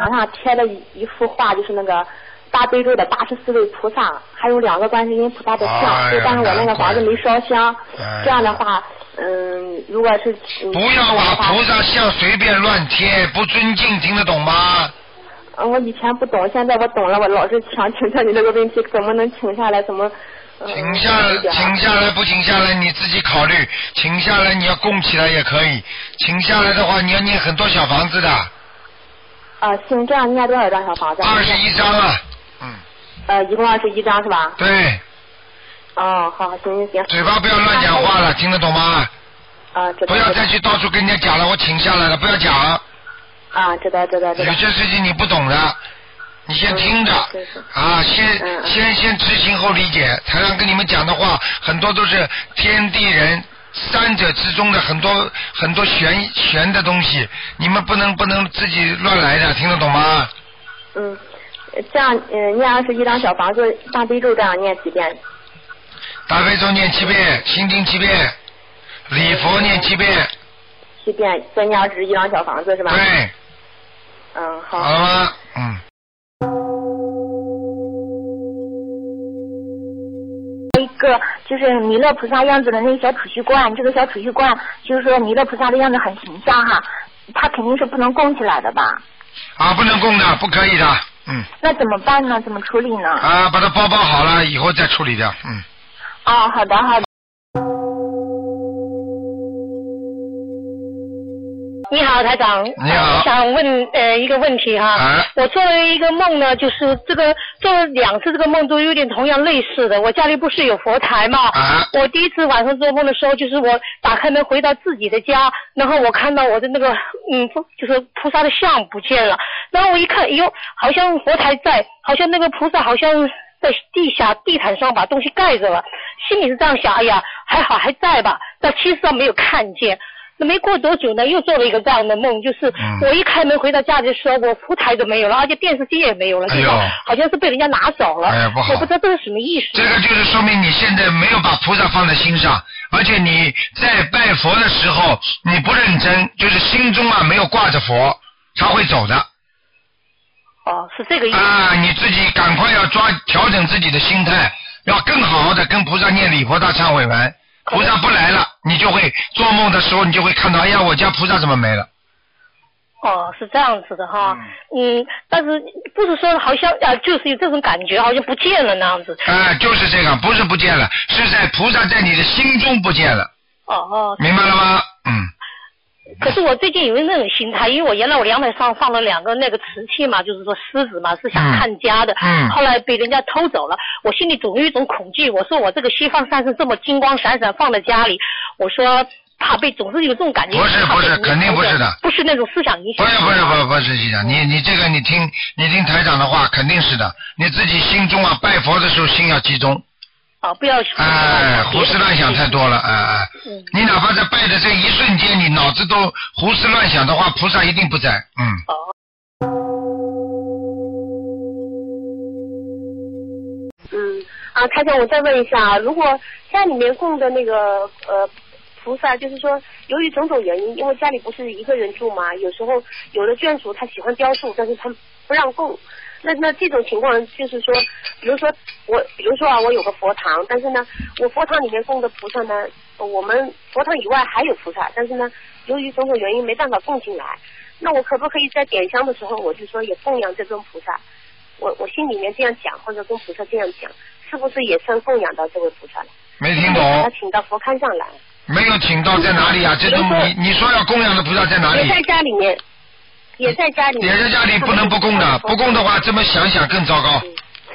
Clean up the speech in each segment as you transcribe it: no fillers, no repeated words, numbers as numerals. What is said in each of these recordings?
墙上贴了一幅画，就是那个大悲咒的84位菩萨，还有2个观世音菩萨的像，但是我那个房子没烧香，这样的话，如果是不要把菩萨像随便乱贴，不尊敬，听得懂吗？ 我以前不懂，现在我懂了，我老是想请教你这个问题，怎么能请下来？怎么？ 请下来不请下来你自己考虑，请下来你要供起来也可以，请下来的话你要念很多小房子的。 行，这样念多少张小房子 ？21张啊。 一共21张是吧？ 对。 好，行。 嘴巴不要乱讲话了，听得懂吗？ 知道。 不要再去到处跟人家讲了，我请下来了，不要讲。 知道。 有些事情你不懂的，你先听着。先执行后理解。台上跟你们讲的话，很多都是天地人三者之中的很多玄的东西，你们不能自己乱来的，听得懂吗？ 这样念21张小房子，大悲咒这样念几遍？ 大悲咒念7遍，心经7遍，礼佛念7遍。 7遍，再念21张小房子是吧？ 对。 好。 好了吗？ 一个就是弥勒菩萨样子的那个小储蓄罐，这个小储蓄罐就是说弥勒菩萨的样子很形象哈，它肯定是不能供起来的吧？ 不能供的，不可以的。 那怎么办呢？怎么处理呢？ 把它包好了，以后再处理掉。 好的。 你好，台长。 你好。 我想问一个问题哈。我做了一个梦呢，就是这个做了2次这个梦都有点同样类似的。我家里不是有佛台嘛？我第一次晚上做梦的时候，就是我打开门回到自己的家，然后我看到我的那个就是菩萨的像不见了。然后我一看，哎呦，好像佛台在，好像那个菩萨好像在地毯上把东西盖着了。心里是这样想，哎呀，还好还在吧。但其实上没有看见。那没过多久呢，又做了一个这样的梦，就是我一开门回到家里的时候，我佛台都没有了，而且电视机也没有了，好像是被人家拿走了。不好，我不知道这是什么意思。 这个就是说明你现在没有把菩萨放在心上，而且你在拜佛的时候你不认真，就是心中没有挂着佛，他会走的。 是这个意思。 你自己赶快要调整自己的心态，要更好好的跟菩萨念礼佛大忏悔文。菩萨不来了，你就会做梦的时候，你就会看到，哎呀，我家菩萨怎么没了？ 是这样子的哈。但是不是说好像就是有这种感觉，好像不见了那样子。 就是这个，不是不见了，是在菩萨在你的心中不见了。明白了吗？ 可是我最近有那种心态，因为我原来我阳台上放了2个那个瓷器嘛，就是说狮子嘛，是想看家的。后来被人家偷走了，我心里总有一种恐惧。我说我这个西方三圣这么金光闪闪放在家里，我说怕被，总是有这种感觉。 不是，肯定不是的。 不是那种思想影响。 不是思想。你这个你听台长的话，肯定是的。你自己心中拜佛的时候心要集中。 不要胡思乱想太多了。你哪怕在拜的这一瞬间，你脑子都胡思乱想的话，菩萨一定不在。 台长，我再问一下，如果家里面供的那个菩萨，就是说由于种种原因，因为家里不是一个人住嘛，有时候有的眷属他喜欢雕塑，但是他不让供。那这种情况就是说，比如说我有个佛堂，但是呢，我佛堂里面供的菩萨呢，我们佛堂以外还有菩萨，但是呢，由于种种原因没办法供进来，那我可不可以在点香的时候，我就说也供养这尊菩萨？我心里面这样讲，或者跟菩萨这样讲，是不是也算供养到这位菩萨了？ 没听懂。 把他请到佛龛上来。 没有请到，在哪里啊？这种你说要供养的菩萨在哪里？ 也在家里面。也在家里， 不能不供的，不供的话，这么想想更糟糕。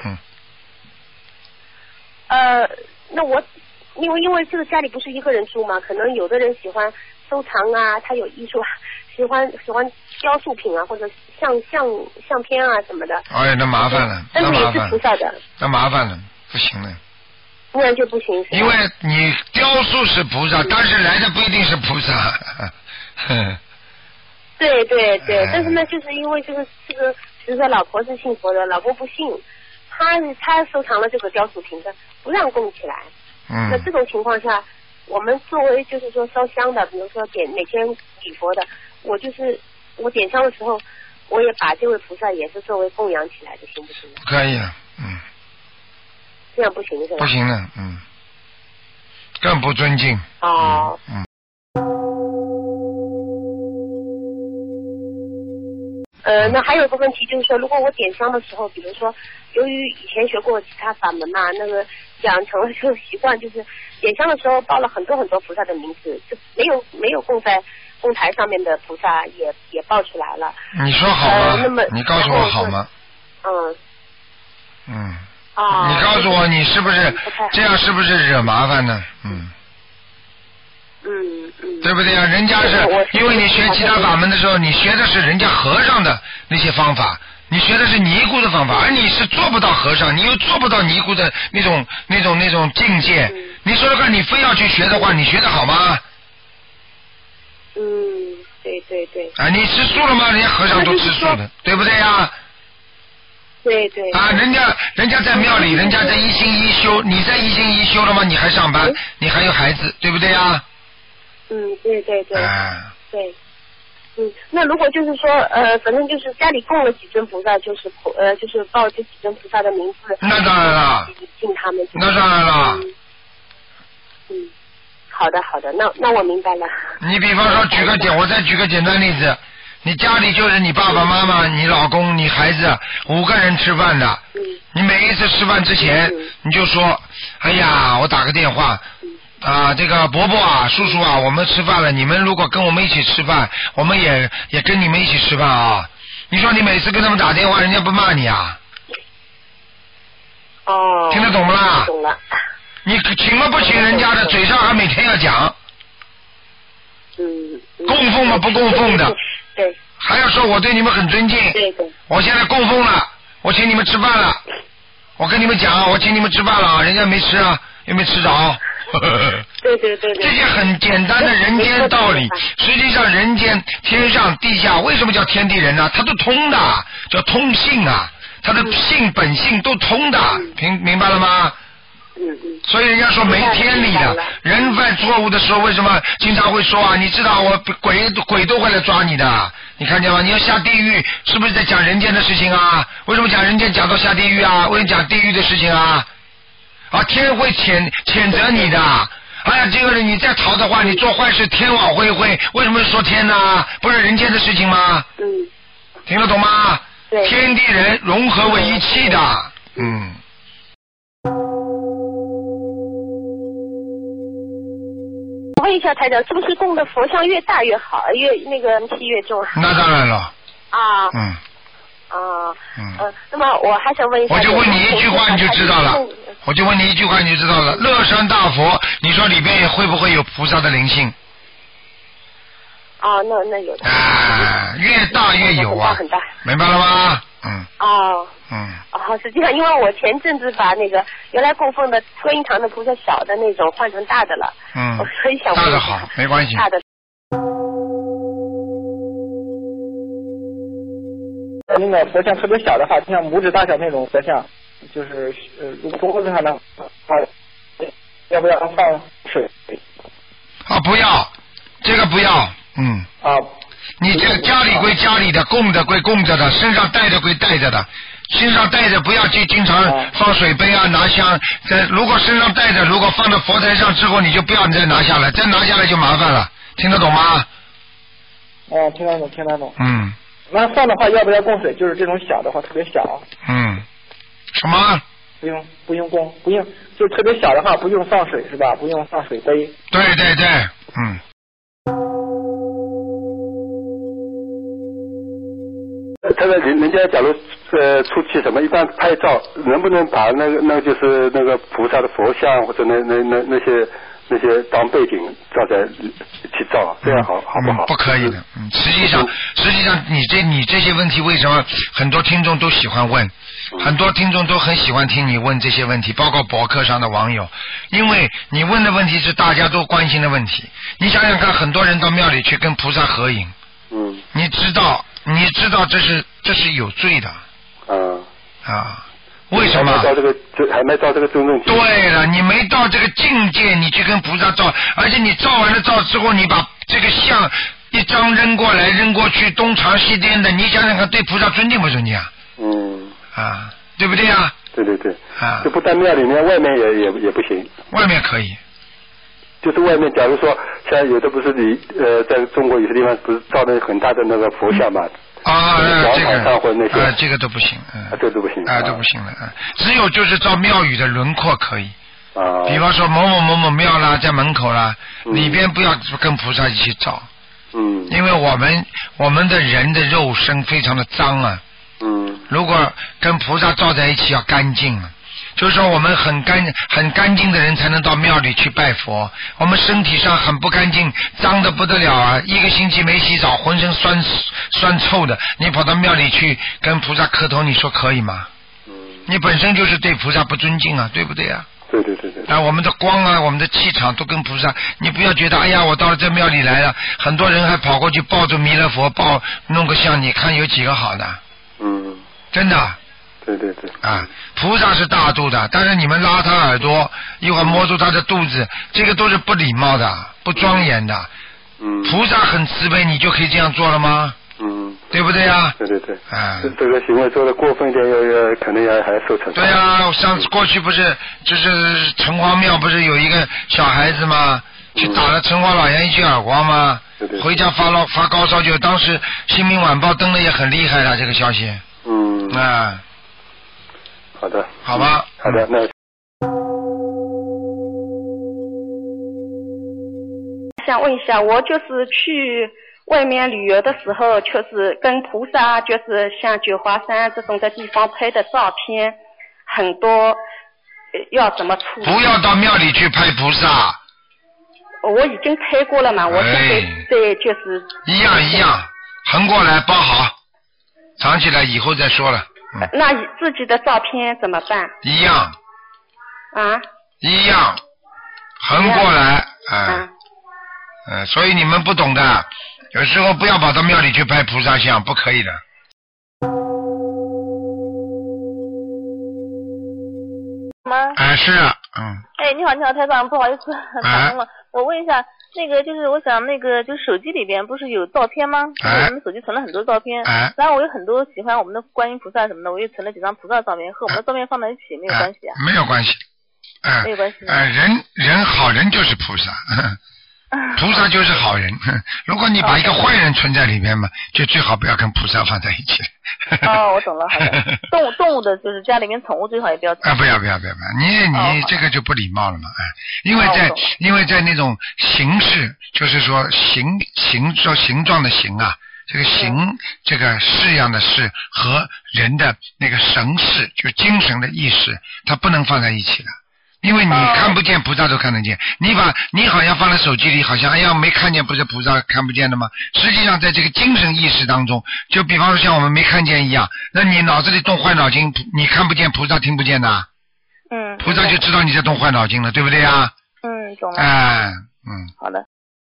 那我因为这个家里不是一个人住嘛，可能有的人喜欢收藏啊，他有艺术，喜欢雕塑品啊，或者相片啊什么的。 那麻烦了， 但是也是菩萨的。 那麻烦了，不行了。 那样就不行。 因为你雕塑是菩萨，但是来的不一定是菩萨。 对，但是呢，就是因为这个，比如说老婆是信佛的，老公不信，他收藏了这个雕塑品的，不让供起来。那这种情况下，我们作为就是说烧香的，比如说每天礼佛的，我点香的时候， 我也把这位菩萨也是作为供养起来的，行不行？ 不可以， 这样不行是吧？ 不行的，更不尊敬。 哦。那还有个问题就是说，如果我点香的时候，比如说，由于以前学过其他法门嘛，那个养成了这个习惯，就是点香的时候报了很多很多菩萨的名字，就没有供在供台上面的菩萨也报出来了。 你说好吗？ 那么你告诉我好吗？你告诉我，你是不是这样？是不是惹麻烦呢？对不对呀？人家是因为你学其他法门的时候，你学的是人家和尚的那些方法，你学的是尼姑的方法，而你是做不到和尚，你又做不到尼姑的那种境界。你说说看，你非要去学的话，你学得好吗？ 对。 你吃素了吗？人家和尚都吃素的，对不对呀？ 对。 人家在庙里，人家在一心一修，你在一心一修了吗？你还上班，你还有孩子，对不对呀？ 对。对。那如果就是说，反正就是家里供了几尊菩萨，就是报这几尊菩萨的名字。 那当然了。 敬他们。 那当然了。 好的，那我明白了。 你比方说我再举个简单例子，你家里就是你爸爸妈妈、你老公、你孩子5个人吃饭的，你每一次吃饭之前，你就说，哎呀，我打个电话。这个伯伯啊，叔叔啊，我们吃饭了，你们如果跟我们一起吃饭，我们也跟你们一起吃饭啊。你说你每次跟他们打电话，人家不骂你啊？听得懂不啦？ 懂了。 你请了不请人家的，嘴上还每天要讲。供奉嘛不供奉的。 对。 还要说我对你们很尊敬。 对。 我现在供奉了，我请你们吃饭了，我跟你们讲，我请你们吃饭了，人家没吃啊，又没吃着。 对。 这些很简单的人间道理，实际上人间天上地下，为什么叫天地人呢？它都通的，叫通性啊，它的性本性都通的，明白了吗？所以人家说没天理的，人犯错误的时候，为什么经常会说啊？你知道我鬼都会来抓你的，你看见吗？你要下地狱，是不是在讲人间的事情啊？为什么讲人间讲到下地狱啊？为什么讲地狱的事情啊？天会谴责你的。哎呀，这个人你再逃的话，你做坏事，天网恢恢。为什么说天呢？不是人间的事情吗？听得懂吗？ 对。 天地人融合为一气的。 我问一下台长，是不是供的佛像越大越好，越那个气越重？ 那当然了。 那么我还想问一下， 我就问你一句话你就知道了。乐山大佛，你说里边会不会有菩萨的灵性？ 那有的。 越大越有啊。 很大。 明白了吗？ 实际上因为我前阵子把那个原来供奉的观音堂的菩萨小的那种换成大的了。所以想问。 大的好，没关系。 大的。 那个佛像特别小的话，就像拇指大小那种佛像，就是如果桌子上的要不要放水？ 不要，这个不要。你这个家里归家里的，供的归供着的，身上带着归带着的，身上带着不要去经常放水杯啊，拿香。如果身上带着，如果放到佛台上之后，你就不要再拿下来，再拿下来就麻烦了，听得懂吗？ 听得懂。那放的话要不要供水？就是这种小的话，特别小。 什么？ 不用供，不用，就特别小的话不用放水是吧？不用放水杯。 对。 他说人家假如出去什么，一般拍照能不能把那个就是那个菩萨的佛像或者那些当背景照在去照，这样好不好？ 不可以的。实际上你这些问题为什么很多听众都喜欢问？很多听众都很喜欢听你问这些问题，包括博客上的网友，因为你问的问题是大家都关心的问题。你想想看，很多人到庙里去跟菩萨合影，你知道这是有罪的。为什么？ 还没到这个尊重境界。 对了，你没到这个境界，你去跟菩萨照，而且你照完了照之后，你把这个像一张扔过来扔过去，东长西颠的，你想想看，对菩萨尊敬不尊敬啊？对不对啊？ 对，就不但庙里面，外面也不行。外面可以。就是外面，假如说像有的不是在中国有些地方不是造的很大的那个佛像嘛？这个都不行，这都不行，都不行了， 只有就是照庙宇的轮廓可以。比方说某某庙啦，在门口啦，里边不要跟菩萨一起照。因为我们的人的肉身非常的脏啊。如果跟菩萨照在一起要干净啊。就是说我们很干净的人才能到庙里去拜佛，我们身体上很不干净，脏的不得了啊，一个星期没洗澡，浑身酸臭的，你跑到庙里去跟菩萨磕头，你说可以吗？你本身就是对菩萨不尊敬啊，对不对啊？对。我们的光啊，我们的气场都跟菩萨，你不要觉得哎呀，我到了这庙里来了，很多人还跑过去抱着弥勒佛弄个像，你看有几个好的？真的。 对。 菩萨是大度的，但是你们拉他耳朵，一会儿摸住他的肚子，这个都是不礼貌的，不庄严的。菩萨很慈悲，你就可以这样做了吗？对不对啊？ 对。这个行为做的过分一点，可能还受惩罚。 对啊，上次过去不是就是城隍庙不是有一个小孩子吗？去打了城隍老爷一记耳光吗？回家发高烧，就当时新民晚报登的也很厉害了这个消息。 好的， 好吧， 好的，那想问一下，我就是去外面旅游的时候，就是跟菩萨，就是像九华山这种的地方拍的照片很多，要怎么处理？ 不要到庙里去拍菩萨。 我已经拍过了嘛，我现在就是一样，横过来包好，藏起来以后再说了。 那自己的照片怎么办？ 一样。一样，横过来。所以你们不懂的，有时候不要跑到庙里去拍菩萨像，不可以的。 吗？ 是。 你好，台长，不好意思，打通了。我问一下，那个就是我想就是手机里边不是有照片吗？我们手机存了很多照片，然后我有很多喜欢我们的观音菩萨什么的，我又存了几张菩萨照片，和我们的照片放在一起没有关系啊？ 没有关系。 没有关系。 人好人就是菩萨。菩萨就是好人，如果你把一个坏人存在里面嘛，就最好不要跟菩萨放在一起。 我懂了，好的。动物的就是家里面宠物最好也不要。 不要，你这个就不礼貌了嘛，因为在那种形式，就是说形状的形啊，这个形这个式样的式和人的那个神识，就精神的意识，它不能放在一起的。因为你看不见，菩萨都看得见。你好像放在手机里，好像没看见，不是菩萨看不见的吗？实际上在这个精神意识当中，就比方说像我们没看见一样，那你脑子里动坏脑筋，你看不见，菩萨听不见的。菩萨就知道你在动坏脑筋了，对不对啊？ 懂了。好的。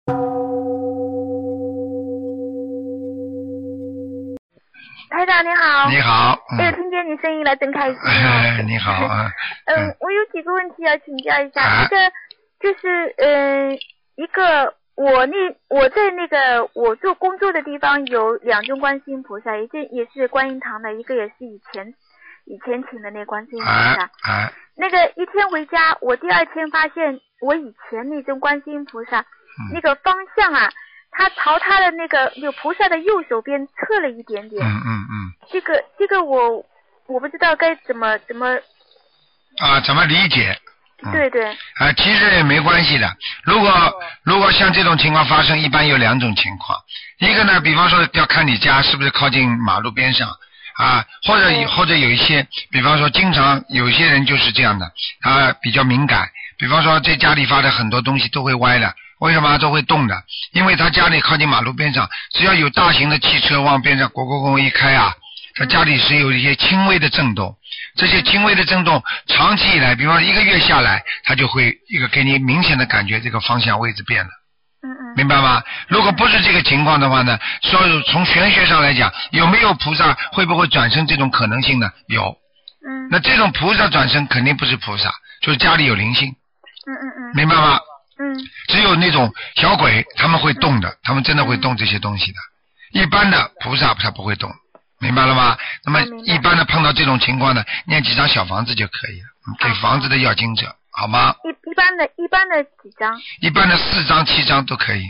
台长你好。 你好。 听见你声音了，真开心。 你好啊。 我有几个问题要请教一下。一个就是一个我在我做工作的地方有2尊观世音菩萨，一个也是观音堂的，一个也是以前请的那观世音菩萨。那个一天回家，我第2天发现我以前那尊观世音菩萨，那个方向啊，他朝他的那个菩萨的右手边侧了一点点。这个我不知道该怎么怎么理解。对。 其实也没关系的。如果像这种情况发生，一般有2种情况。一个呢，比方说要看你家是不是靠近马路边上或者有一些，比方说经常有些人就是这样的，他比较敏感。比方说在家里发的很多东西都会歪的。为什么都会动的？因为他家里靠近马路边上，只要有大型的汽车往边上咣一开他家里是有一些轻微的震动。这些轻微的震动长期以来，比方1个月下来，他就会给你明显的感觉这个方向位置变了。明白吗？如果不是这个情况的话呢，说从玄学上来讲，有没有菩萨会不会转生这种可能性呢？有。那这种菩萨转生肯定不是菩萨，就是家里有灵性。明白吗？ 只有那种小鬼他们会动的，他们真的会动这些东西的。一般的菩萨他不会动，明白了吗？那么一般的碰到这种情况呢，念几张小房子就可以了，给房子的要经者，好吗？ 一般的几张？ 一般的4张7张都可以。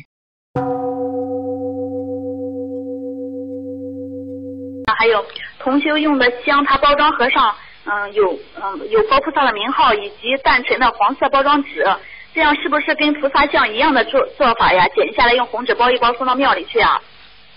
还有同修用的香，它包装盒上有佛菩萨的名号以及淡沉的黄色包装纸，这样是不是跟菩萨像一样的做法呀？剪下来用红纸包一包送到庙里去啊？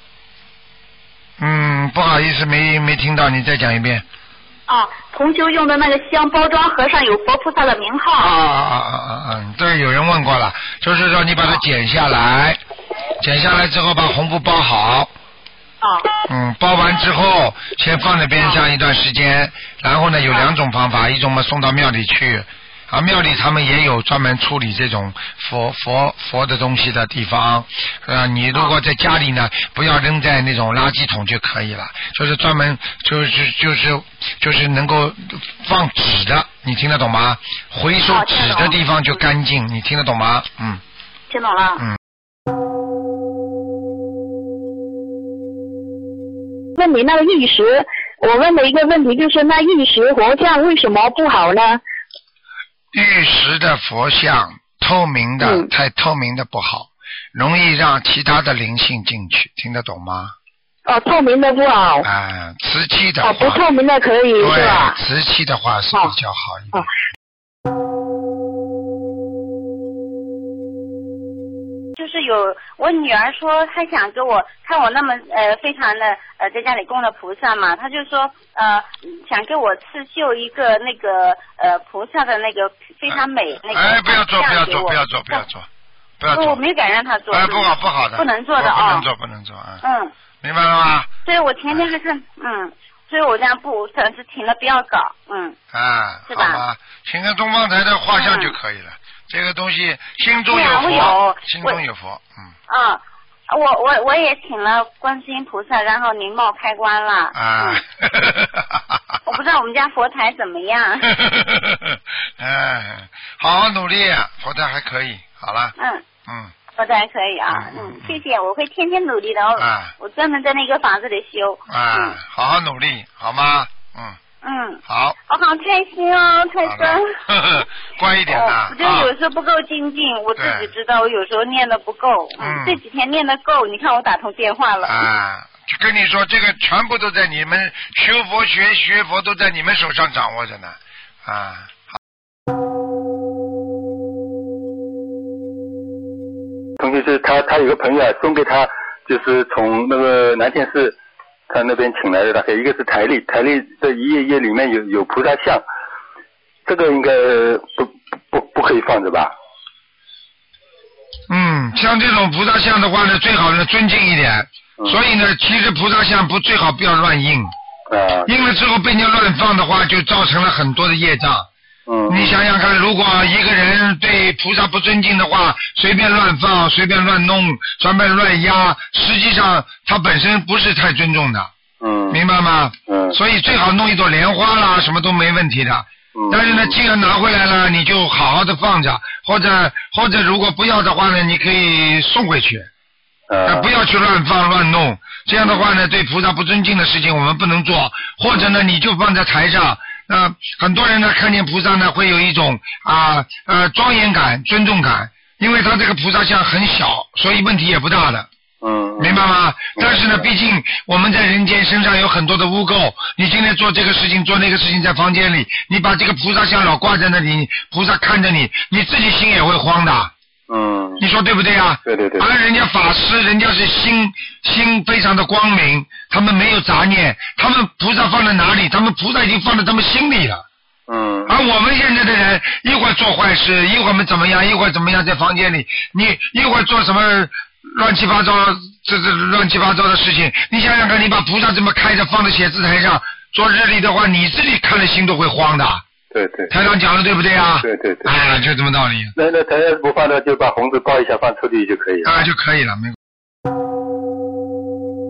不好意思，没听到，你再讲一遍。 同修用的那个香包装盒上有佛菩萨的名号。 对，有人问过了，就是说你把它剪下来之后把红布包好。包完之后先放在边上一段时间，然后呢有2种方法，一种嘛送到庙里去。庙里他们也有专门处理这种佛的东西的地方。你如果在家里呢，不要扔在那种垃圾桶就可以了，就是专门就是能够放纸的，你听得懂吗？回收纸的地方就干净，你听得懂吗？ 听懂了。 问你那个玉石，我问的一个问题就是那玉石佛像为什么不好呢？ 玉石的佛像透明的，太透明的不好，容易让其他的灵性进去，听得懂吗？ 透明的不好。 瓷器的话。 不透明的可以是吧？ 对，瓷器的话是比较好一点。 就是有我女儿说她想给我看我那么非常的在家里供的菩萨嘛，她就说想给我刺绣一个那个菩萨的那个非常美那个。 不要做， 我没敢让她做。 不好的。 不能做的不能做。明白了吗？ 所以我前天还看所以我这样可能是停了不要搞是吧？ 好吧，请个东方台的画像就可以了。这个东西心中有佛，心中有佛。 我也请了观世音菩萨，然后灵冒开关了。我不知道我们家佛台怎么样。 好好努力，佛台还可以。好了。 佛台还可以啊。谢谢，我会天天努力的。我专门在那个房子里修。 好好努力，好吗？好。 我好开心哦，台长。 乖一点的。 我就有时候不够精进，我自己知道，我有时候念的不够。这几天念的够，你看我打通电话了。 就跟你说，这个全部都在你们修佛学佛都在你们手上掌握着呢。 同学是他有个朋友送给他，就是从那个南天寺他那边请来的，大概一个是台历的一页里面有菩萨像，这个应该不可以放着吧？ 像这种菩萨像的话呢，最好呢尊敬一点。所以呢，其实菩萨像最好不要乱印。印了之后被人家乱放的话，就造成了很多的业障。你想想看，如果一个人对菩萨不尊敬的话，随便乱放、随便乱弄、随便乱压，实际上他本身不是太尊重的。明白吗？所以最好弄一朵莲花啦，什么都没问题的。但是呢，既然拿回来了，你就好好的放着，或者如果不要的话呢，你可以送回去。不要去乱放乱弄，这样的话呢，对菩萨不尊敬的事情我们不能做。或者呢，你就放在台上。很多人呢看见菩萨呢会有一种庄严感、尊重感，因为他这个菩萨像很小，所以问题也不大的。明白吗？但是呢，毕竟我们在人间身上有很多的污垢，你今天做这个事情做那个事情，在房间里你把这个菩萨像老挂在那里，菩萨看着你，你自己心也会慌的。你说对不对啊？ 对。 而人家法师，人家是心非常的光明，他们没有杂念，他们菩萨放在哪里，他们菩萨已经放在他们心里了。而我们现在的人，一会儿做坏事，一会儿怎么样，一会儿怎么样，在房间里，你一会儿做什么乱七八糟的事情，你想想看，你把菩萨这么开着放在写字台上做日历的话，你自己看了心都会慌的。 对。 台长讲的对不对啊？ 对。 就这么道理。 那台长不放的就把红纸包一下放抽屉就可以了。 就可以了，没。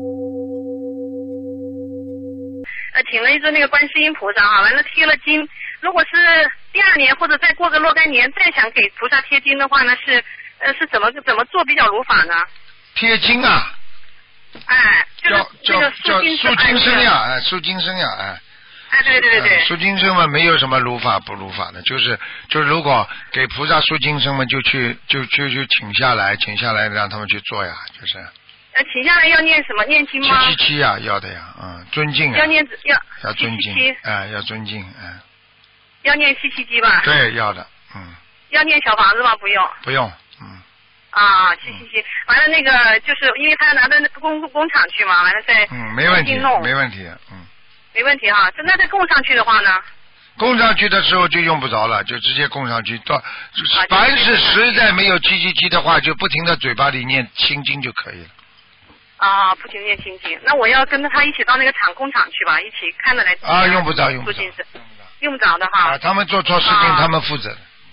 请了一尊那个观世音菩萨完了贴了金， 如果是第2年或者再过个若干年再想给菩萨贴金的话呢，是怎么做比较如法呢？ 贴金啊？ 哎，叫赎金生呀，赎金生呀，哎。 哎，对。 赎金生嘛，没有什么如法不如法的，就是如果给菩萨赎金生嘛，就去请下来让他们去做呀，就是。 请下来要念什么？念经吗 ？777啊，要的呀，尊敬啊。要尊敬，要尊敬， 要念777吧？ 对，要的， 要念小房子吗？不用。 不用， 啊，777，完了那个就是因为他要拿到工厂去嘛，完了再没问题，没问题， 没问题哈。那再供上去的话呢？ 供上去的时候就用不着了，就直接供上去。凡是实在没有777的话，就不停的嘴巴里念心经就可以了。 啊，不停念心经。那我要跟着他一起到那个工厂去吧，一起看着来。 用不着。 用不着的哈。 他们做错事情，他们负责。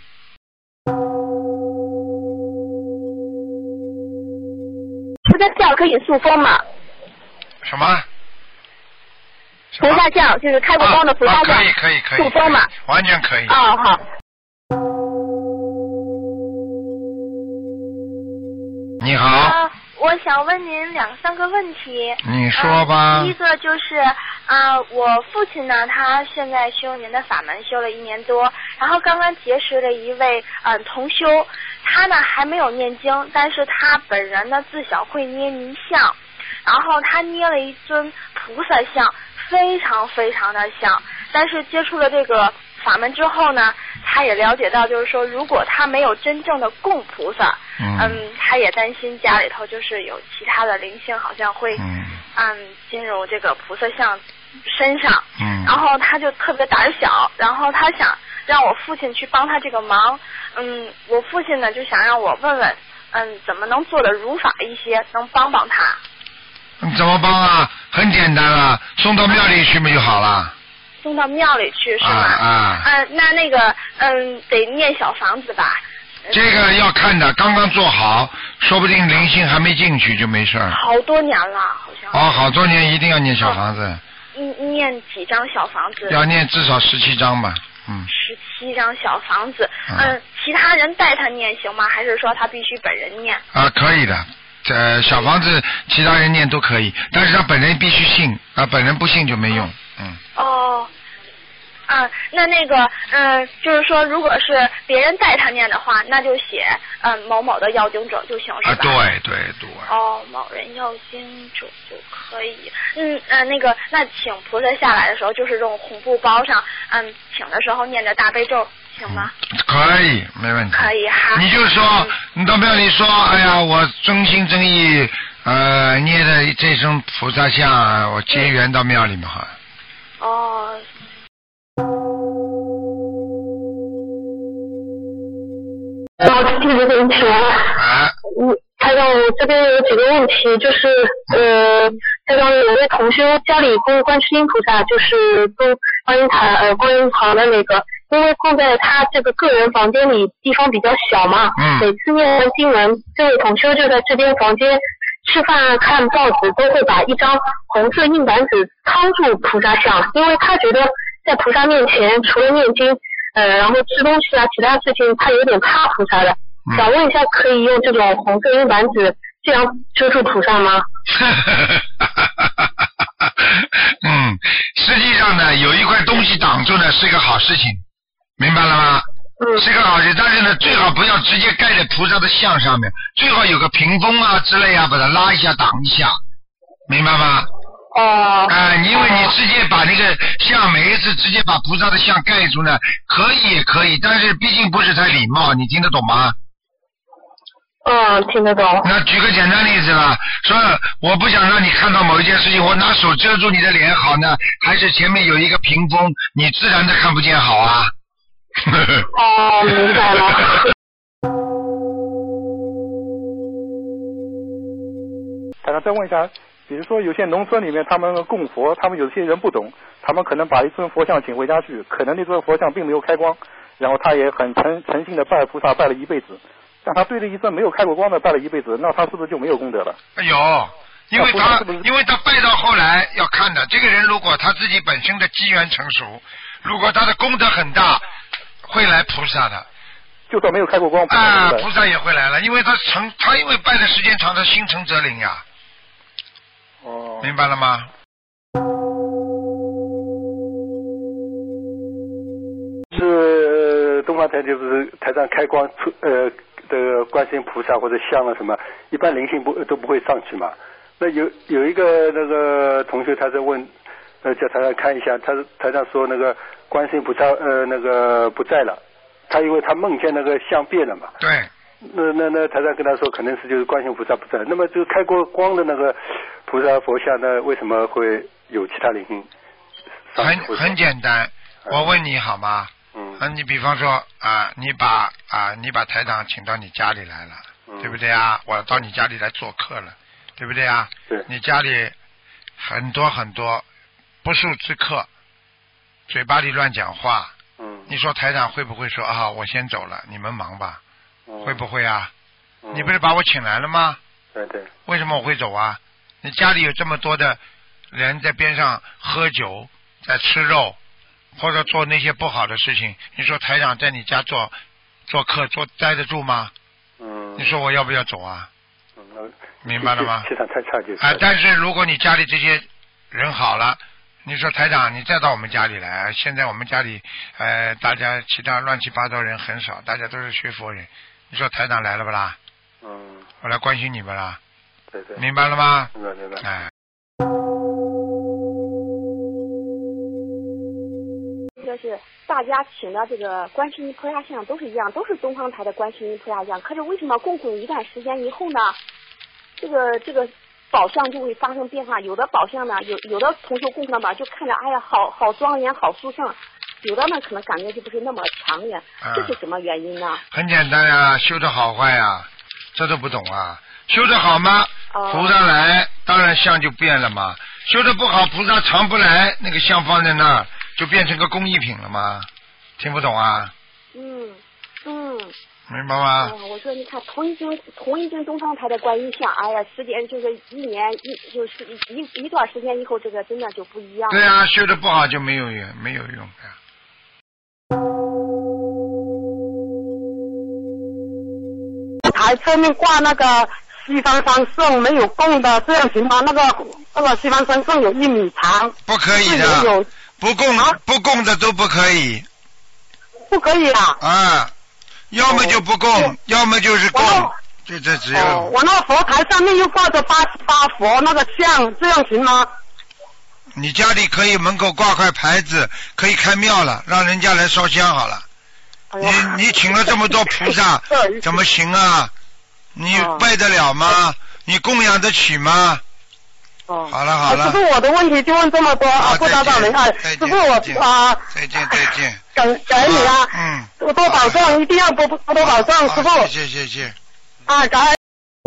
菩萨像可以塑封吗？ 什么？ 菩萨像就是开过光的菩萨像， 可以塑封嘛？ 完全可以。 好。 你好。 我想问您2、3个问题。 你说吧。 第一个就是我父亲呢，他现在修您的法门修了1年多，然后刚刚结识了一位同修，他呢还没有念经，但是他本人呢自小会捏泥像，然后他捏了一尊菩萨像，非常非常的像，但是接触了这个法门之后呢，他也了解到，就是说，如果他没有真正的供菩萨，他也担心家里头就是有其他的灵性，好像会进入这个菩萨像身上，然后他就特别胆小，然后他想让我父亲去帮他这个忙，我父亲呢就想让我问问，怎么能做的如法一些，能帮帮他。 怎么帮啊？很简单啊，送到庙里去不就好了？ 送到庙里去是吗？那个得念小房子吧。 这个要看的，刚刚做好，说不定灵性还没进去就没事儿。 好多年了，好像。 好多年一定要念小房子。 念几张小房子？ 要念至少17张吧。 17张小房子。其他人带他念行吗？还是说他必须本人念？ 可以的。小房子其他人念都可以，但是他本人必须信，本人不信就没用。 那个就是说，如果是别人带他念的话，那就写某某的要经者就行，是吧？ 对。 某人要经者就可以。那请菩萨下来的时候，就是用红布包上，请的时候念着大悲咒，行吗？ 可以，没问题。 可以哈。 你就说，你到庙里说，哎呀，我真心真意捏的这尊菩萨像，我结缘到庙里面好。 弟子给你请安。台长，我这边有几个问题，就是台长有位同修家里供观世音菩萨，就是供观音堂的那个，因为供在他这个个人房间里地方比较小嘛，每次念完经文，这位同修就在这边房间吃饭看报纸都会把一张红色硬板纸掏住菩萨像，因为他觉得在菩萨面前除了念经然后吃东西其他事情他有点怕菩萨的，想问一下可以用这种红色硬板纸这样遮住菩萨吗？ 实际上呢，有一块东西挡住呢是个好事情，明白了吗？是个好事，但是呢，最好不要直接盖在菩萨的像上面，最好有个屏风之类把它拉一下挡一下，明白吗？因为你直接把那个像每一次直接把菩萨的像盖住呢，可以也可以，但是毕竟不是太礼貌，你听得懂吗？ 听得懂。 那举个简单例子吧，说我不想让你看到某一件事情，我拿手遮住你的脸好呢，还是前面有一个屏风，你自然的看不见好啊？ 明白了。 大家再问一下，比如说有些农村里面他们供佛，他们有些人不懂，他们可能把一尊佛像请回家去，可能那尊佛像并没有开光，然后他也很诚心的拜菩萨拜了一辈子，但他对着一尊没有开过光的拜了一辈子，那他是不是就没有功德了？ 因为他拜到后来要看的，这个人如果他自己本身的机缘成熟， 如果他的功德很大，会来菩萨的。 就算没有开过光啊，菩萨也会来了，因为他因为拜的时间长，他心诚则灵呀。 哦。 明白了吗？ 是东方台就是台上开光的观世音菩萨或者像了什么，一般灵性都不会上去嘛。那有一个那个同学他在问，叫台上看一下，台上说那个观世音菩萨那个不在了，他因为他梦见那个像变了嘛。 对。 那台上跟他说，可能是就是观世音菩萨不在。那么这个开过光的那个菩萨佛像呢，为什么会有其他灵性上去？ 很简单，我问你好吗？你比方说你把台长请到你家里来了，对不对啊？我到你家里来做客了，对不对啊？ 对。 你家里很多很多不速之客，嘴巴里乱讲话。你说台长会不会说我先走了，你们忙吧？会不会啊？你不是把我请来了吗？ 对对。 为什么我会走啊？你家里有这么多的人在边上喝酒，在吃肉。或者做那些不好的事情，你说台长在你家做客待得住吗？你说我要不要走啊？明白了吗？ 气场太差就是。 但是如果你家里这些人好了，你说台长你再到我们家里来，现在我们家里大家其他乱七八糟人很少，大家都是学佛人，你说台长来了不啦？我来关心你们啦。 对对。 明白了吗？ 明白。 就是大家请的这个观世音菩萨像都是一样，都是东方台的观世音菩萨像。可是为什么供奉一段时间以后呢，这个宝相就会发生变化？有的宝相呢，有的同学供奉的吧，就看着好庄严好殊胜，有的呢可能感觉就不是那么强烈，这是什么原因呢？ 很简单呀，修得好坏呀，这都不懂啊。修得好吗？菩萨来，当然相就变了嘛。修得不好，菩萨常不来，那个像放在那儿就变成个工艺品了吗？听不懂啊？明白吗？ 我说你看同一尊东方台的观音像，哎呀，时间就是就是一段时间以后，这个真的就不一样了。 对啊，修得不好就没有用呀。 台侧面挂那个西方三圣没有供的，这样行吗？那个西方三圣有1米长。 不可以的。不供的都不可以。 不可以啊。 要么就不供，要么就是供，就这只有。 我那佛台上面又挂着88佛那个像，这样行吗？ 你家里可以门口挂块牌子，可以开庙了，让人家来烧香好了。你请了这么多菩萨，怎么行啊？你拜得了吗？你供养得起吗？好了。 师傅，我的问题就问这么多不打扰您啊。师傅我再见。 感恩你啊。多多保重，一定要多保重，师傅。 谢谢。 感恩。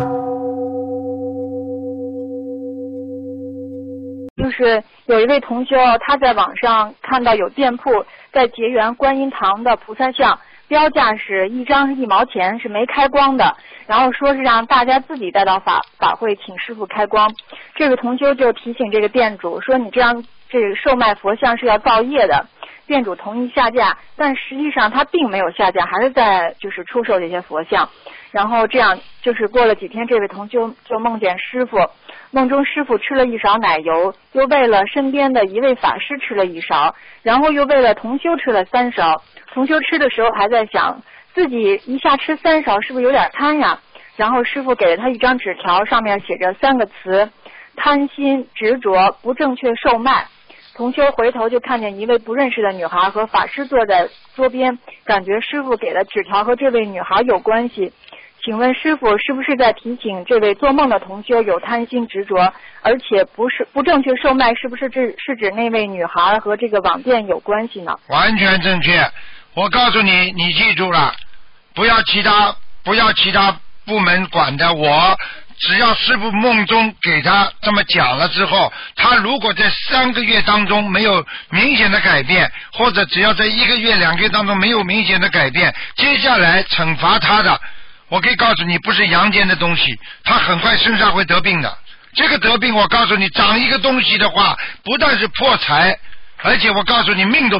就是有一位同修，他在网上看到有店铺在结缘观音堂的菩萨像，标价是1张是1毛钱，是没开光的，然后说是让大家自己带到法会请师傅开光。这个同修就提醒这个店主说，你这样这个售卖佛像是要造业的。店主同意下架，但实际上他并没有下架，还是在就是出售这些佛像。然后这样就是过了几天，这位同修就梦见师傅，梦中师傅吃了1勺奶油，又为了身边的一位法师吃了1勺，然后又为了同修吃了3勺。同修吃的时候还在想，自己一下吃3勺是不是有点贪呀？然后师傅给了他一张纸条，上面写着3个词：贪心、执着、不正确售卖。同修回头就看见一位不认识的女孩和法师坐在桌边，感觉师傅给的纸条和这位女孩有关系。请问师傅是不是在提醒这位做梦的同修有贪心执着，而且不正确售卖，是不是是指那位女孩和这个网店有关系呢？ 完全正确。我告诉你，你记住了，不要其他部门管的，只要师父梦中给他这么讲了之后，他如果在3个月当中没有明显的改变，或者只要在1个月2个月当中没有明显的改变，接下来惩罚他的，我可以告诉你，不是阳间的东西，他很快身上会得病的。这个得病，我告诉你，长一个东西的话，不但是破财，而且我告诉你命都没有。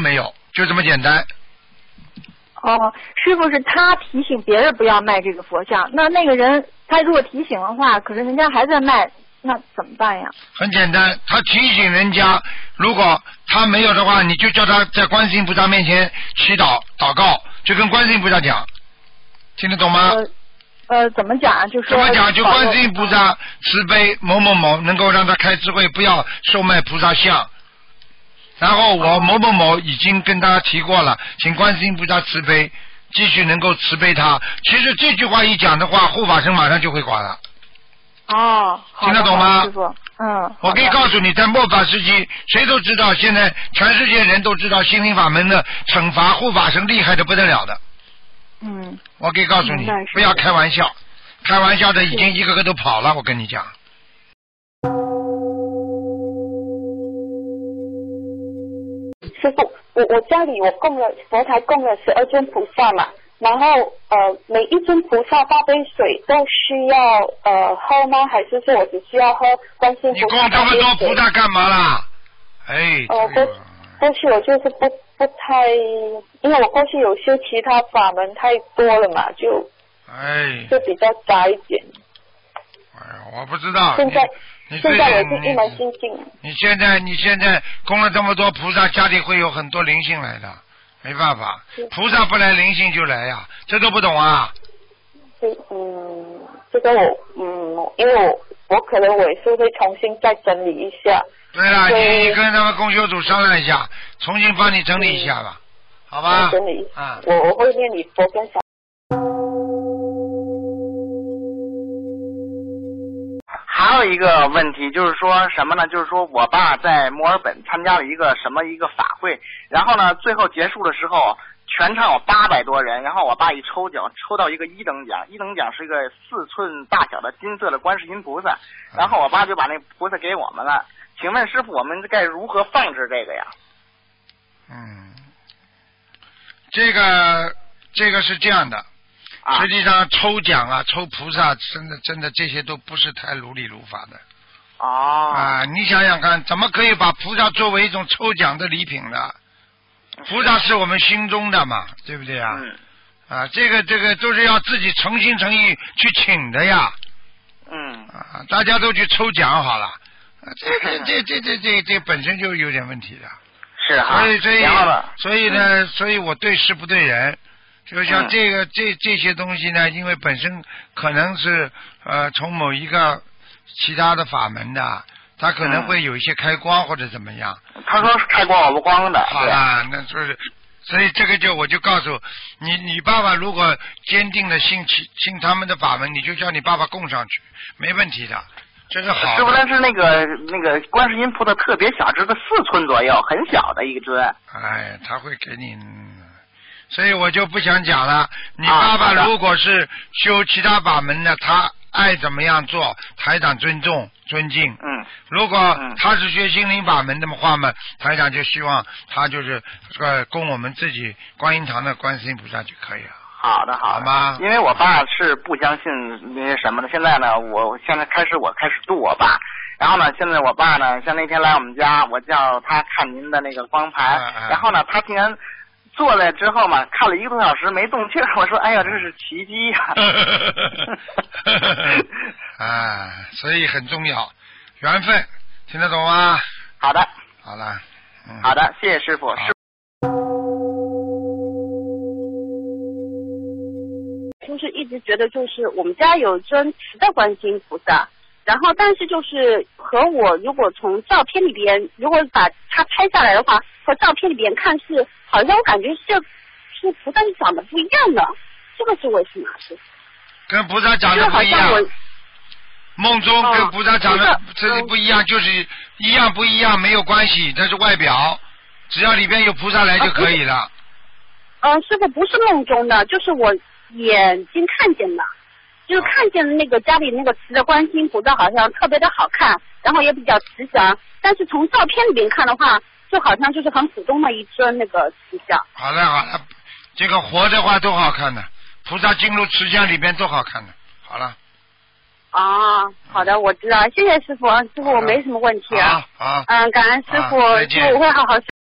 就这么简单。 哦，师傅是他提醒别人不要卖这个佛像，那个人他如果提醒的话，可是人家还在卖，那怎么办呀？ 很简单，他提醒人家，如果他没有的话，你就叫他在观世音菩萨面前祈祷祷告，就跟观世音菩萨讲，听得懂吗？ 怎么讲啊？就说怎么讲？就观世音菩萨慈悲某某某能够让他开智慧，不要售卖菩萨像。然后我某某某已经跟大家提过了，请观世音菩萨慈悲，继续能够慈悲他。其实这句话一讲的话，护法神马上就会管了。 哦， 听得懂吗？ 师傅， 我可以告诉你，在末法时期，谁都知道，现在全世界人都知道心灵法门的惩罚护法神厉害的不得了的。我可以告诉你，不要开玩笑，开玩笑的已经一个个都跑了，我跟你讲。 师傅，我家里我供了佛台供了12尊菩萨嘛，然后每一尊菩萨大杯水都需要喝吗？还是说我只需要喝观世音菩萨大杯水？ 你供这么多菩萨干嘛啦？ 过去我就是不太，因为我过去有修其他法门太多了嘛，就比较杂一点。 我不知道。 现在我是一门心境。 你现在供了这么多菩萨，家里会有很多灵性来的，没办法，菩萨不来，灵性就来呀，这都不懂啊？ 这个因为我可能我也是会重新再整理一下。 对了，你跟他们共修组商量一下，重新帮你整理一下吧，好吧？ 整理。我会念礼佛跟小。 还有一个问题就是说什么呢？就是说我爸在墨尔本参加了一个法会，然后呢，最后结束的时候，全场有800多人，然后我爸一抽奖，抽到一个1等奖，1等奖是一个4寸大小的金色的观世音菩萨，然后我爸就把那菩萨给我们了。请问师傅，我们该如何放置这个呀？ 这个是这样的。实际上抽奖啊，抽菩萨，真的这些都不是太如理如法的。你想想看，怎么可以把菩萨作为一种抽奖的礼品呢？菩萨是我们心中的嘛，对不对啊？这个都是要自己诚心诚意去请的呀。大家都去抽奖好了，这本身就有点问题的。 是哈。 所以我对事不对人。就像这些东西呢，因为本身可能是从某一个其他的法门的，它可能会有一些开光或者怎么样。 他说是开光我不光的。 好啦，那就是所以这个我就告诉你爸爸，如果坚定的信他们的法门，你就叫你爸爸供上去，没问题的，这是好的。 是不是？但是那个观世音菩萨特别小，只是4寸左右，很小的一个尊。 他会给你。所以我就不想讲了。你爸爸如果是修其他法门的，他爱怎么样做，台长尊重尊敬。如果他是学心灵法门的话嘛，台长就希望他就是供我们自己观音堂的观世音菩萨就可以了。 好的好吗？因为我爸是不相信那些什么的，现在呢，我开始度我爸。然后呢，现在我爸呢，像那天来我们家，我叫他看您的那个光盘，然后呢，他竟然坐来之后嘛，看了1个多小时没动气儿，我说哎呀，这是奇迹呀！ 所以很重要，缘分，听得懂吗？ 好的， 好了， 好的，谢谢师傅。 就是一直觉得就是我们家有尊瓷的观世音菩萨，然后但是就是和我如果从照片里边，如果把它拍下来的话，和照片里边看是好像我感觉是菩萨是长得不一样的，这个是为什么？ 跟菩萨长得不一样。梦中跟菩萨长得不一样，就是一样不一样没有关系，这是外表，只要里边有菩萨来就可以了。 师傅不是梦中的，就是我眼睛看见的，就是看见那个家里那个瓷的观世音菩萨好像特别的好看，然后也比较慈祥，但是从照片里边看的话，就好像就是很普通的一尊那个瓷像。好了，这个活的话都好看的，菩萨进入瓷像里边都好看的。好了。 好的，我知道，谢谢师傅，师傅我没什么问题啊。 好。 感恩师傅，师傅我会好好